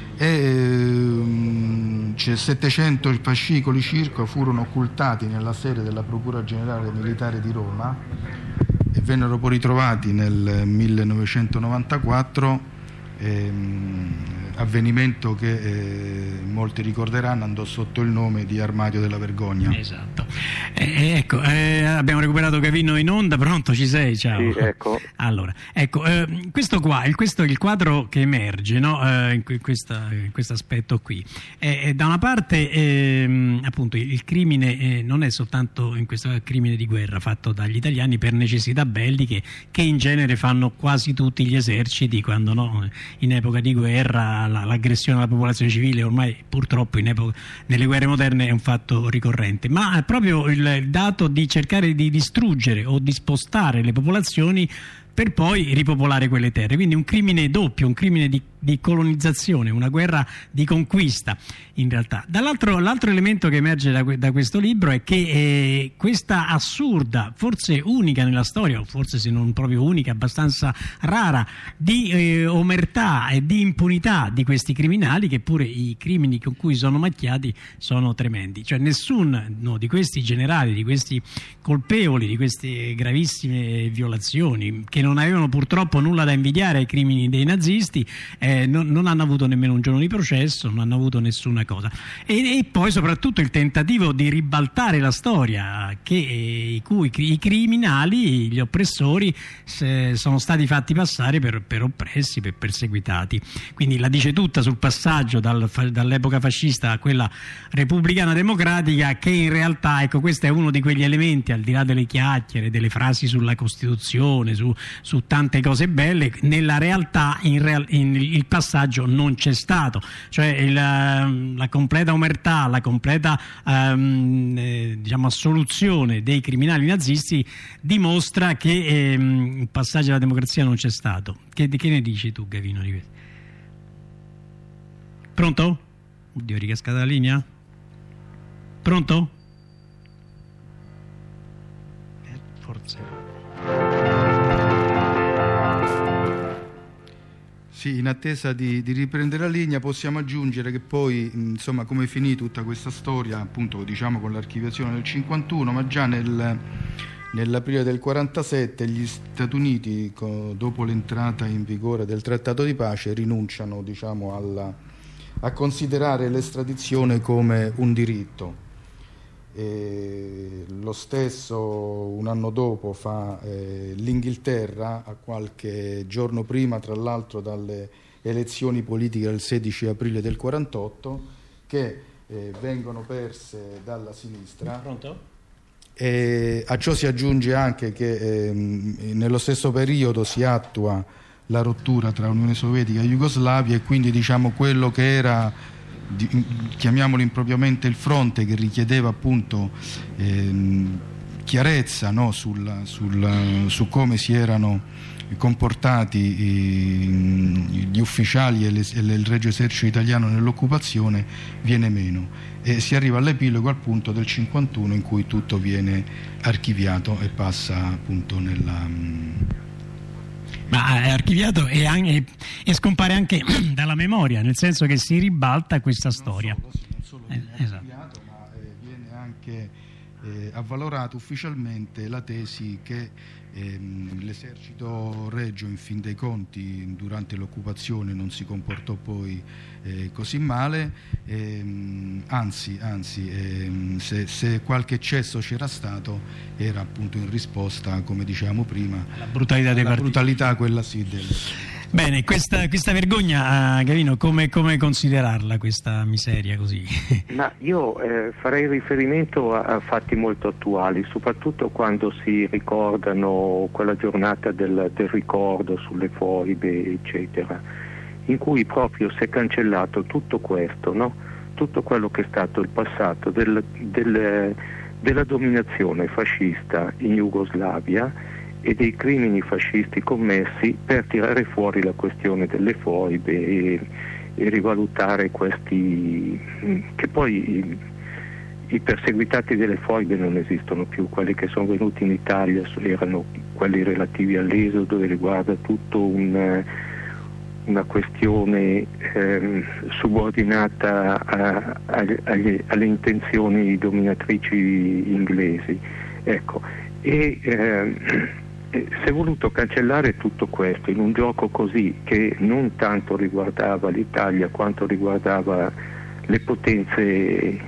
e cioè, settecento fascicoli circa furono occultati nella sede della Procura Generale Militare di Roma e vennero poi ritrovati nel millenovecentonovantaquattro, ehm, avvenimento che eh, molti ricorderanno, andò sotto il nome di Armadio della Vergogna. Esatto. Eh, ecco, eh, abbiamo recuperato Gavino in onda. Pronto, ci sei? Ciao. Sì, ecco. Allora, ecco, eh, questo qua, il, questo è il quadro che emerge, no? eh, in, questa, in questo aspetto qui. Eh, da una parte, eh, appunto, il crimine eh, non è soltanto in questo crimine di guerra fatto dagli italiani per necessità belliche, che in genere fanno quasi tutti gli eserciti quando, no, in epoca di guerra l'aggressione alla popolazione civile ormai purtroppo in epoca, nelle guerre moderne è un fatto ricorrente, ma è proprio il, il dato di cercare di distruggere o di spostare le popolazioni per poi ripopolare quelle terre. Quindi un crimine doppio, un crimine di, di colonizzazione, una guerra di conquista in realtà. Dall'altro l'altro elemento che emerge da, da questo libro è che eh, questa assurda, forse unica nella storia, o forse se non proprio unica, abbastanza rara, di eh, omertà e di impunità di questi criminali, che pure i crimini con cui sono macchiati sono tremendi. Cioè nessuno no, di questi generali, di questi colpevoli, di queste gravissime violazioni, che non avevano purtroppo nulla da invidiare ai crimini dei nazisti, eh, eh, non, non hanno avuto nemmeno un giorno di processo, non hanno avuto nessuna cosa. E, e poi soprattutto il tentativo di ribaltare la storia, che eh, i cui i criminali, gli oppressori se, sono stati fatti passare per, per oppressi, per perseguitati. Quindi la dice tutta sul passaggio dal, dall'epoca fascista a quella repubblicana democratica, che in realtà, ecco, questo è uno di quegli elementi, al di là delle chiacchiere, delle frasi sulla Costituzione, su, su tante cose belle, nella realtà in real, in, il passaggio non c'è stato, cioè il, la completa omertà, la completa um, eh, diciamo assoluzione dei criminali nazisti dimostra che eh, il passaggio alla democrazia non c'è stato. Che, che ne dici tu, Gavino, di questo? Pronto? Oddio, è ricascata la linea? Pronto? Eh, forse. Sì, in attesa di, di riprendere la linea possiamo aggiungere che poi, insomma, come finì tutta questa storia, appunto, diciamo, con l'archiviazione del cinquantuno, ma già nel, nell'aprile del quarantasette gli Stati Uniti, dopo l'entrata in vigore del trattato di pace, rinunciano, diciamo, alla, a considerare l'estradizione come un diritto. E lo stesso un anno dopo fa eh, l'Inghilterra, a qualche giorno prima tra l'altro dalle elezioni politiche del sedici aprile del quarantotto, che eh, vengono perse dalla sinistra. Pronto? E a ciò si aggiunge anche che eh, nello stesso periodo si attua la rottura tra Unione Sovietica e Jugoslavia, e quindi, diciamo, quello che era, Di, chiamiamolo impropriamente, il fronte che richiedeva appunto ehm, chiarezza, no, sul, sul, su come si erano comportati i, gli ufficiali e, le, e il Regio Esercito Italiano nell'occupazione, viene meno, e si arriva all'epilogo, al punto del cinquantuno, in cui tutto viene archiviato e passa appunto nella... Ma è archiviato e, anche, e scompare anche dalla memoria, nel senso che si ribalta questa storia. Non solo, non solo viene eh, esatto. archiviato, ma eh, viene anche eh, avvalorato ufficialmente la tesi che ehm, l'esercito Regio, in fin dei conti, durante l'occupazione non si comportò poi eh, così male, ehm, anzi, anzi ehm, se, se qualche eccesso c'era stato era appunto in risposta, come dicevamo prima, la brutalità dei la partiti. brutalità quella sì del... Bene, questa, questa vergogna, uh, Gavino, come, come considerarla, questa miseria così? Ma io eh, farei riferimento a, a fatti molto attuali, soprattutto quando si ricordano quella giornata del, del ricordo sulle foibe, eccetera, in cui proprio si è cancellato tutto questo, no? Tutto quello che è stato il passato del, del, della dominazione fascista in Jugoslavia e dei crimini fascisti commessi, per tirare fuori la questione delle foibe e, e rivalutare questi, che poi i, i perseguitati delle foibe non esistono più, quelli che sono venuti in Italia erano quelli relativi all'esodo, e riguarda tutto un, una questione eh, subordinata a, a, agli, alle intenzioni dominatrici inglesi, ecco. E eh, si è voluto cancellare tutto questo in un gioco così, che non tanto riguardava l'Italia quanto riguardava le potenze,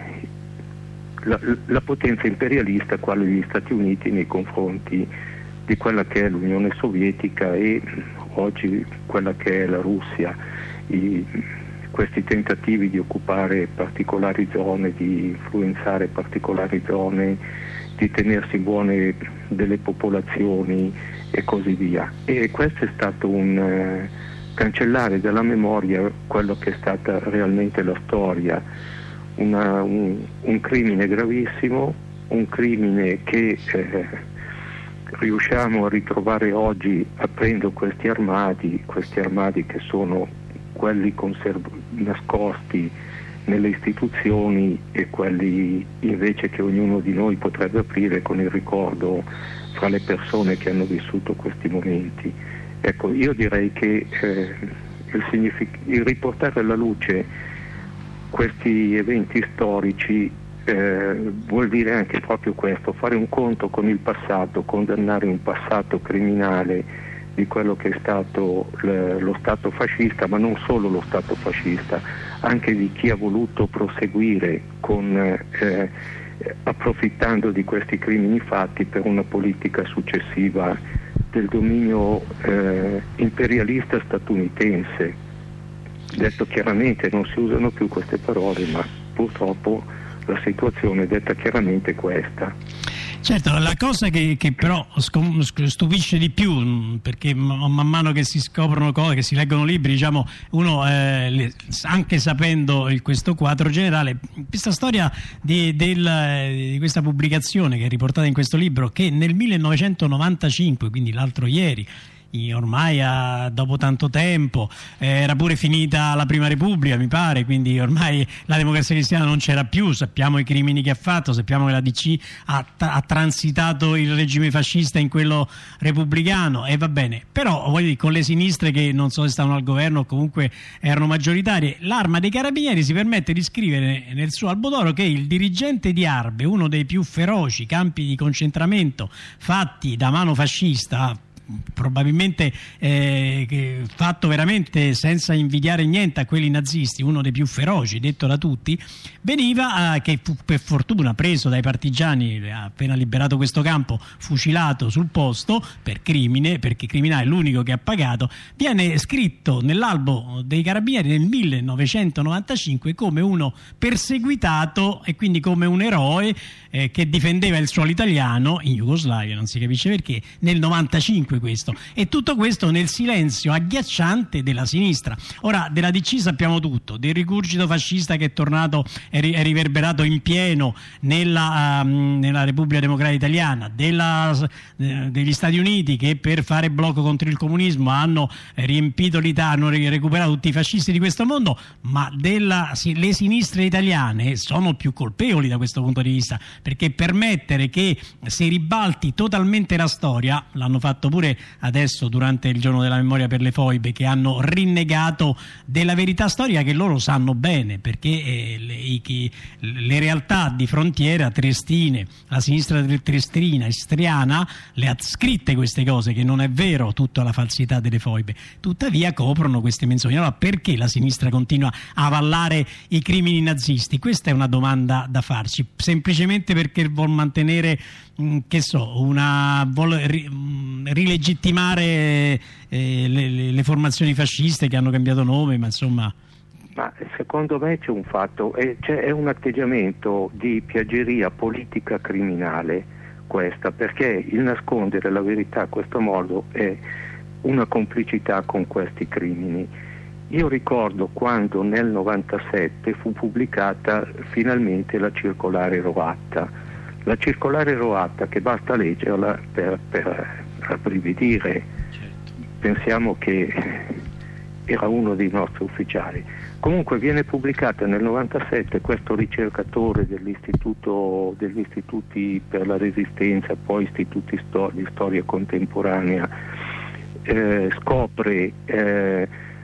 la, la potenza imperialista quale gli Stati Uniti nei confronti di quella che è l'Unione Sovietica e oggi quella che è la Russia. I, questi tentativi di occupare particolari zone, di influenzare particolari zone, di tenersi buone delle popolazioni e così via. E questo è stato un eh, cancellare dalla memoria quello che è stata realmente la storia, una, un, un crimine gravissimo, un crimine che eh, riusciamo a ritrovare oggi aprendo questi armadi, questi armadi che sono quelli conserv- nascosti nelle istituzioni e quelli invece che ognuno di noi potrebbe aprire con il ricordo fra le persone che hanno vissuto questi momenti. Ecco, io direi che eh, il, signific- il riportare alla luce questi eventi storici eh, vuol dire anche proprio questo, fare un conto con il passato, condannare un passato criminale di quello che è stato l- lo Stato fascista, ma non solo lo Stato fascista, anche di chi ha voluto proseguire con, eh, approfittando di questi crimini fatti per una politica successiva del dominio eh, imperialista statunitense. Detto chiaramente, non si usano più queste parole, ma purtroppo la situazione detta chiaramente è questa. Certo, la cosa che, che però stupisce di più, perché man mano che si scoprono cose, che si leggono libri, diciamo, uno eh, anche sapendo il, questo quadro generale, questa storia di, del, di questa pubblicazione che è riportata in questo libro, che nel millenovecentonovantacinque, quindi l'altro ieri, ormai a, dopo tanto tempo, eh, era pure finita la Prima Repubblica, mi pare, quindi ormai la Democrazia Cristiana non c'era più, sappiamo i crimini che ha fatto, sappiamo che la D C ha, ha transitato il regime fascista in quello repubblicano, e va bene, però voglio dire, con le sinistre che non so se stavano al governo o comunque erano maggioritarie, l'Arma dei Carabinieri si permette di scrivere nel suo albo d'oro che il dirigente di Arbe, uno dei più feroci campi di concentramento fatti da mano fascista, probabilmente eh, fatto veramente senza invidiare niente a quelli nazisti, uno dei più feroci, detto da tutti, veniva, eh, che fu per fortuna preso dai partigiani appena liberato questo campo, fucilato sul posto per crimine, perché criminale è l'unico che ha pagato, viene scritto nell'albo dei Carabinieri nel millenovecentonovantacinque come uno perseguitato e quindi come un eroe eh, che difendeva il suolo italiano in Jugoslavia, non si capisce perché, nel novantacinque questo, e tutto questo nel silenzio agghiacciante della sinistra. Ora, della D C sappiamo tutto, del rigurgito fascista che è tornato, è, ri, è riverberato in pieno nella, um, nella Repubblica Democratica Italiana, della, eh, degli Stati Uniti che per fare blocco contro il comunismo hanno riempito l'Italia, hanno recuperato tutti i fascisti di questo mondo, ma della, sì, le sinistre italiane sono più colpevoli da questo punto di vista, perché permettere che si ribalti totalmente la storia, l'hanno fatto pure adesso durante il giorno della memoria per le foibe, che hanno rinnegato della verità storica che loro sanno bene, perché eh, le, i, le realtà di frontiera triestine, la sinistra triestrina, istriana, le ha scritte queste cose, che non è vero tutta la falsità delle foibe, tuttavia coprono queste menzogne. Allora perché la sinistra continua a avallare i crimini nazisti? Questa è una domanda da farci, semplicemente perché vuol mantenere, che so, una vuol ri, rilegittimare eh, le, le, le formazioni fasciste che hanno cambiato nome, ma insomma. Ma secondo me c'è un fatto, è, c'è, è un atteggiamento di piaggeria politica criminale questa, perché il nascondere la verità a questo modo è una complicità con questi crimini. Io ricordo quando nel novantasette fu pubblicata finalmente la circolare Roatta. La circolare Roatta, che basta leggerla per, per rabbrividire, certo. Pensiamo che era uno dei nostri ufficiali. Comunque viene pubblicata nel novantasette, questo ricercatore dell'istituto, degli istituti per la resistenza, poi istituti stor- di storia contemporanea, eh, scopre eh,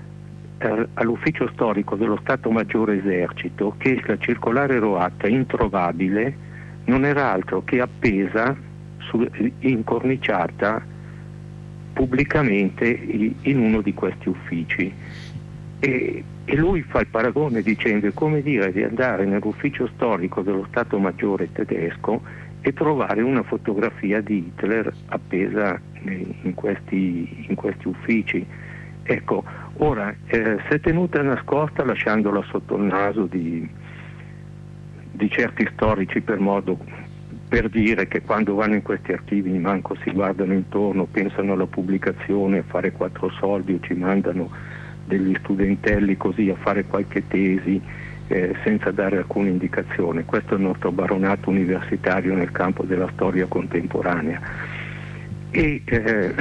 all'ufficio storico dello Stato Maggiore Esercito che la circolare Roatta, introvabile, non era altro che appesa, su, incorniciata pubblicamente in uno di questi uffici. E, e lui fa il paragone dicendo: è come dire di andare nell'ufficio storico dello Stato Maggiore tedesco e trovare una fotografia di Hitler appesa in questi, in questi uffici. Ecco, ora eh, si è tenuta nascosta lasciandola sotto il naso di di certi storici, per modo per dire che quando vanno in questi archivi manco si guardano intorno, pensano alla pubblicazione, a fare quattro soldi, o ci mandano degli studentelli così a fare qualche tesi eh, senza dare alcuna indicazione. Questo è il nostro baronato universitario nel campo della storia contemporanea. E eh,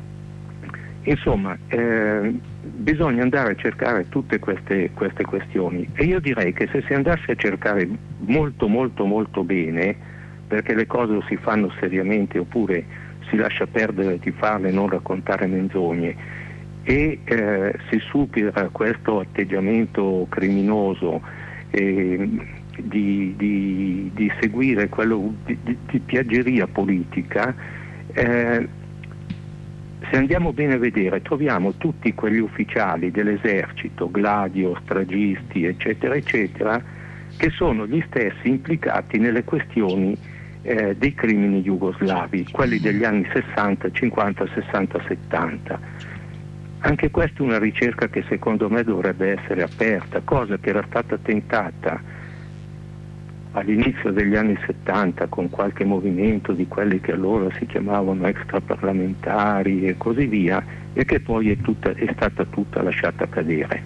insomma eh, bisogna andare a cercare tutte queste, queste questioni, e io direi che se si andasse a cercare molto molto molto bene, perché le cose o si fanno seriamente oppure si lascia perdere di farle, non raccontare menzogne, e eh, si supera questo atteggiamento criminoso eh, di, di, di seguire quello di, di, di piaggeria politica, eh, Se andiamo bene a vedere, troviamo tutti quegli ufficiali dell'esercito, Gladio, stragisti, eccetera, eccetera, che sono gli stessi implicati nelle questioni eh, dei crimini jugoslavi, quelli degli anni sessanta, cinquanta, sessanta, settanta. Anche questa è una ricerca che secondo me dovrebbe essere aperta, cosa che era stata tentata all'inizio degli anni settanta con qualche movimento di quelli che allora si chiamavano extraparlamentari e così via, e che poi è, tutta, è stata tutta lasciata cadere.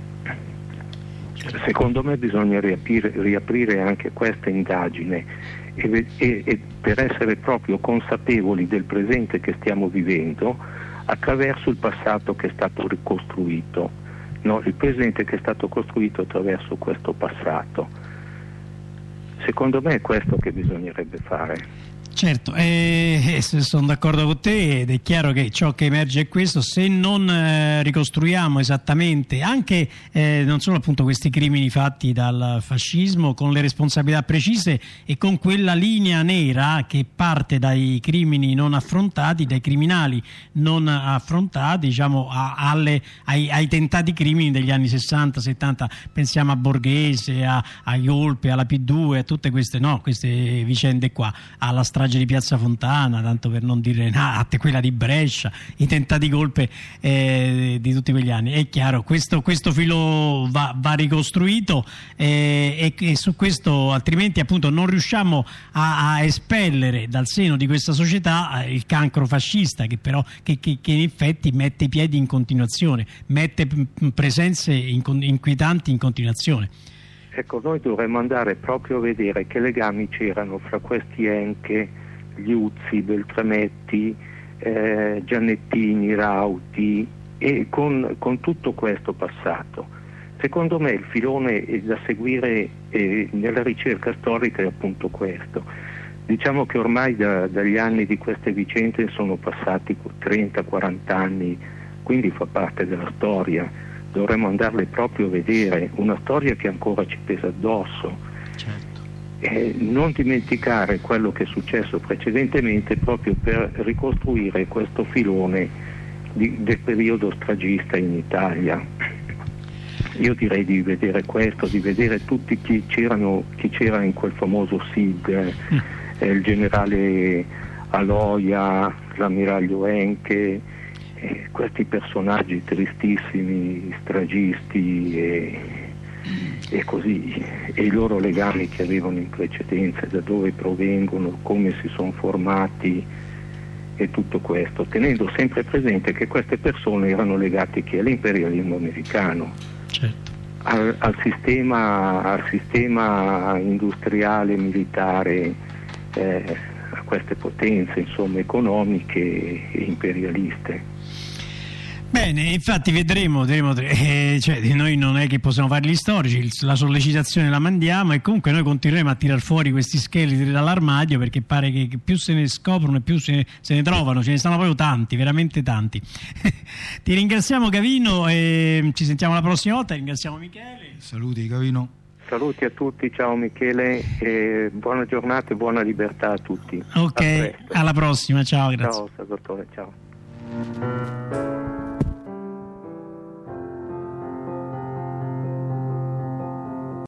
Secondo me bisogna riaprire, riaprire anche questa indagine e, e, e per essere proprio consapevoli del presente che stiamo vivendo attraverso il passato che è stato ricostruito, no? Il presente che è stato costruito attraverso questo passato. Secondo me è questo che bisognerebbe fare. Certo, eh, sono d'accordo con te ed è chiaro che ciò che emerge è questo: se non eh, ricostruiamo esattamente anche eh, non solo appunto questi crimini fatti dal fascismo con le responsabilità precise e con quella linea nera che parte dai crimini non affrontati, dai criminali non affrontati, diciamo a, alle, ai, ai tentati crimini degli anni sessanta settanta, pensiamo a Borghese, a, a Iolpe, alla P due, a tutte queste, no, queste vicende qua, alla strage di Piazza Fontana, tanto per non dire nada, quella di Brescia, i tentati colpe eh, di tutti quegli anni. È chiaro, questo, questo filo va, va ricostruito eh, e, e su questo altrimenti appunto non riusciamo a, a espellere dal seno di questa società eh, il cancro fascista che però che, che, che in effetti mette i piedi in continuazione, mette presenze inquietanti in continuazione. Ecco, noi dovremmo andare proprio a vedere che legami c'erano fra questi Enche, Liuzzi, Beltrametti, eh, Giannettini, Rauti e con, con tutto questo passato. Secondo me il filone da seguire eh, nella ricerca storica è appunto questo. Diciamo che ormai da, dagli anni di queste vicende sono passati trenta quaranta anni, quindi fa parte della storia. Dovremmo andarle proprio a vedere, una storia che ancora ci pesa addosso. Certo. E non dimenticare quello che è successo precedentemente proprio per ricostruire questo filone di, del periodo stragista in Italia. Io direi di vedere questo, di vedere tutti chi c'erano, chi c'era in quel famoso S I D, mm. eh, il generale Aloia, l'ammiraglio Enche, questi personaggi tristissimi, stragisti e, e così, e i loro legami che avevano in precedenza, da dove provengono, come si sono formati e tutto questo, tenendo sempre presente che queste persone erano legate che all'imperialismo americano, certo. al, al, sistema, al sistema industriale, militare, eh, a queste potenze insomma economiche e imperialiste. Bene, infatti vedremo, vedremo eh, cioè, noi non è che possiamo fare gli storici, la sollecitazione la mandiamo e comunque noi continueremo a tirar fuori questi scheletri dall'armadio perché pare che, che più se ne scoprono e più se ne, se ne trovano, ce ne stanno proprio tanti, veramente tanti. Ti ringraziamo Gavino e ci sentiamo la prossima volta, ringraziamo Michele. Saluti Gavino. Saluti a tutti, ciao Michele, e buona giornata e buona libertà a tutti. Ok, alla prossima, ciao, grazie. Ciao Salvatore, ciao.